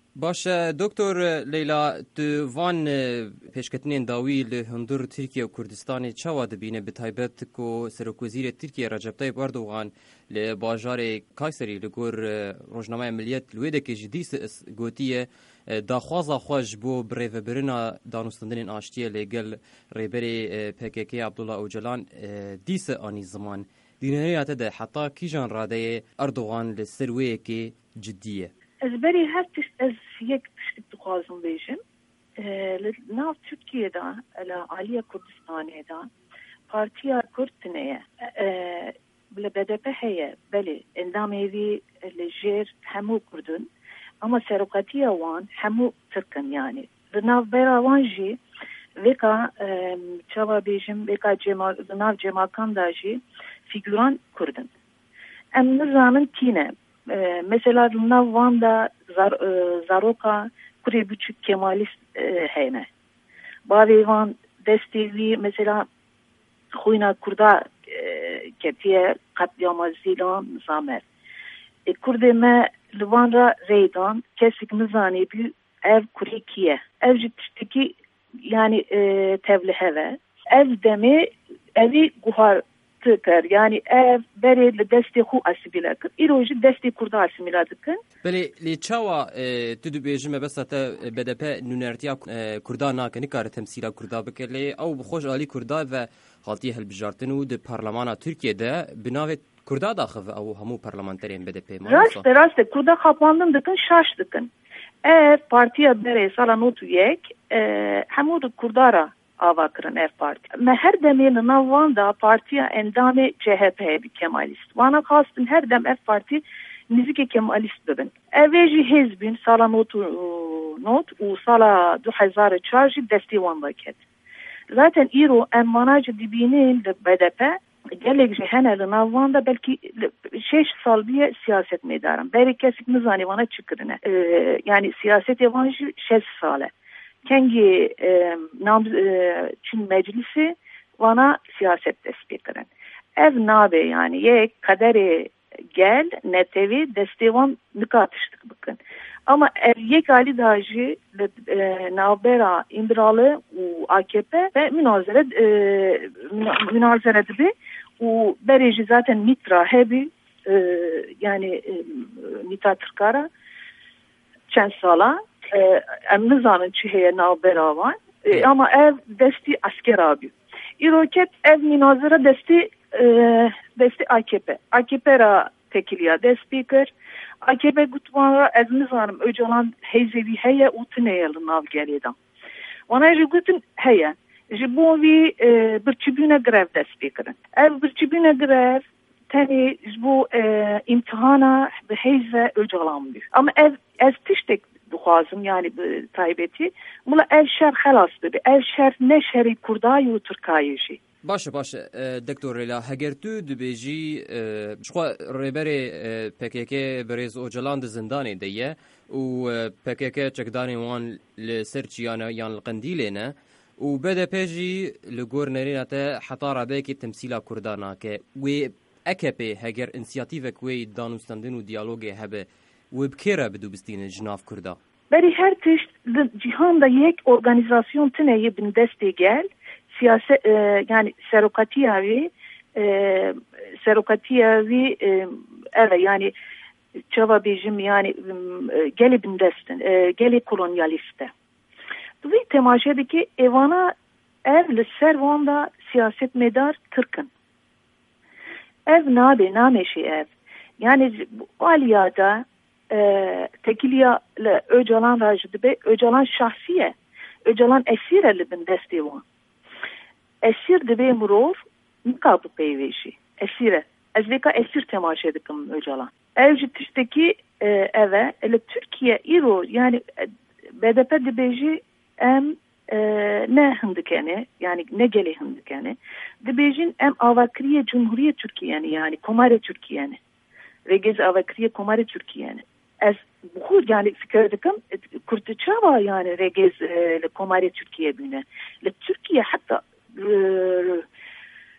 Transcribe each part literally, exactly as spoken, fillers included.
باشه دکتر لیلا تو وان پیشکتنین داوی لهندور ترکیه و کردستان چوا دبینه به تایبت کو سرکوزیر ترکیه رجب طیب اردوغان لباجار کایسری لگور روزنامه ملیت لویده که جدیس گوتیه داخوازا خوش بو بریو برنا دانستندن آشتیه لگل ریبری پکیکی عبدالله اوجلان دیس آنی زمان دینهیات ده حتی کیجان راده اردوغان لسرویه که جدیه. از بری هر تشت از یک تشت دخوازم بیشم ناف ترکیه دا عالیه کردستانه دا پارتیا کردنه بلا بدپه هیه بله اندام هیوی لجیر همو کردن اما سرقاتیه وان همو ترکن yani ناف بیرا وان جی وکا چاوا بیشم وکا ناف جماکان دا جی فیگوران کردن ام نظامن تینه mesela Van'da zar, Zaroka kure buçuk Kemalist heyne. Bavi Van desteği mesela Huyna Kurda ketiye katliama zilan zamer. E Kurdeme Livanra Reydan kesik mizani bir ev kure kiye. Ev ciddi yani e, tevliheve. Ev demi evi guhar تکر یعنی اف بری دستی خو اسیمیله کن ایروجی دستی کرده اسیمیله کن بله لیچاوا تو دو بیجمه بس تا بدپ نونرتیا کرده ناکنی کار تمثیل کرده بکلی او بخوش عالی کرده و حالتی هل بجارتن و د پارلمان ترکیه ده بناو کرده داخل او همو پارلمانترین بدپ راست راست کرده خاپاندن دکن شاش دکن اف پارتیا بری سالا نوتو یک همو د کرده را آوا کرن اف پارتی. ما هر دمی نوان دا پارتیا اندام C H P bir Kemalist. Vana kastım her dem F parti nizike Kemalist bebin. Eveci hizbin sala not not u sala دو هزار و چهار desti wan vaket. Zaten iro emmanacı dibinin de B D P gelek cehenel navvan da belki şeş sal bir siyaset medarım. Beri kesik mizani vana çıkırına. Ee, yani siyaset yabancı şeş sale. Kengi e, nam e, Çin meclisi vana siyaset tespit kırın. Ev nabe yani ye kaderi gel netevi destevan nikatıştık bakın. Ama ev yek ali dajı e, nabera imbralı u A K P ve münazere e, münazere gibi u bereci zaten mitra hebi e, yani e, mitra Türkara çen sala em nizanin çi heye navbera van ama ev desti asker abi. İroket ev münazara desti desti A K P. A K P ra tekiliya desti kır. A K P gutmara ez nizanim öcalan heyzevi heye utineyeli nav geliyedam. Ona ji gutin heye. Ji bovi bir çibine grev desti kırın. Ev bir çibine grev tani bu imtihana bi heyze öcalan bir. Ama ev ez tiştek duhazım yani taybeti. Mula ev şer halas dedi. Ev şer ne şeri kurdayı u Türkayıcı. باشه باشه دکتر ریلا هگر تو دبیجی شخوا ریبری پکیکه بریز اوجلان زندانی دیه و پکیکه چکدانی وان لسرچ یان یان القندیلینه و بده پیجی لگور نرینته حطارا بیکی تمثیلا کردانا که و اکپی هگر انسیاتیوک وی دانوستندن و دیالوگی هبه و بکیره بدو بستین جناف کردا بری هر تشت cihanda yek organizasyon tüneyi bin desteği gel siyaset e, yani serokatiyavi e, serokatiyavi e, evet yani çava bijim yani e, geli bin destin e, geli kolonyaliste. Bu temaşedeki evana ev servanda siyaset medar Türk'ün. Ev nabe nameşi ev. Yani aliyada e, tekiliya le Öcalan rajdı be Öcalan şahsiye Öcalan esire le bin desteği var. Esir de be muror nikabı peyveşi. Esire. Ezbeka esir temaşa edikim Öcalan. Evci tişteki e, eve ele Türkiye iro yani B D P de beji em e, ne hındikeni yani ne gele hındikeni de bejin em avakriye Cumhuriyet Türkiye'ni yani Komare Türkiye'ni Regez avakriye Komare Türkiye'ni ez bu yani fikir edikim Kurtçava yani Regez e, Komare Türkiye bine le Türkiye hatta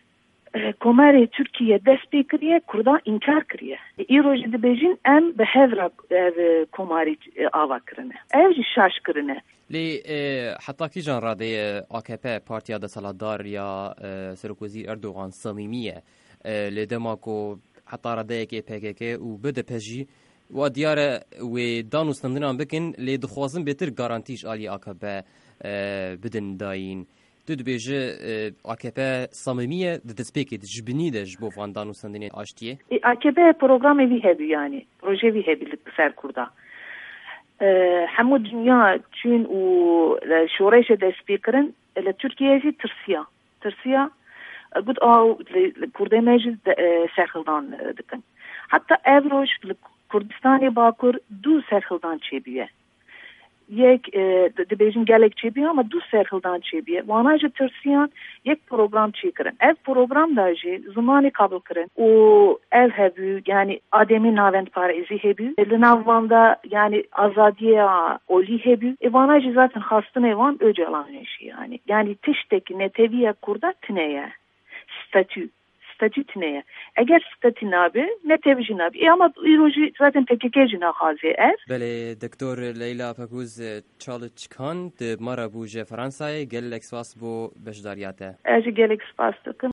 komarê Türkiye dest pê kiriye, Kurdan inkar kiriye. Îro jî dibêjin em bi hevra ev komarî ava kirine. Ev jî şaş kirine. Lê heta kîjan radeyê A K P Partiya Desthilatdar ya Serokvezîr Erdogan samîmî ye lê dema ku heta radeyekê P K K û B D P jî wa diyar e wê danûstandinan bikin lê dixwazin bêtir garantîş alî A K P bidin dayîn. Tu dibêje A K P samîmî ye di destpêkê de ji binî de ji bo van danûstandinê aştiye? A K P programê wî hebû yani. Proje wî hebû li ser Kurda. Hemû dünya çûn û şoreşê dest pê kirin li Tirkiye jî tirsiya. Tirsiya got aw Kurdê me jî serxildan dikin. Hatta ev roj li Kurdistanê Bakur du serxildan çêbûye. Yek dibêjin gelek çêbûye ama du serxildan çêbûye. Wana jî tirsiyan yek program çêkirin. Ev program da jî zimanê kabul kirin û ev hebû yani ademî navend parêzî hebû. Li nav wan da yani azadiya olî hebû. E wana jî zaten xastinê wan öcalanê jî yani. Yani tiştekî neteviya Kurda tune ye. Statü. Statü tune ye. Eger statü nabe netevi jî nabe. E ama îro jî zaten P K K jî naxwaze ev. Belê Doktor Leyla Pekûz Çalıçkan di mara bû ji Fransayê gelek spas bo beşdariyê te. Ez jî gelek spas dikim.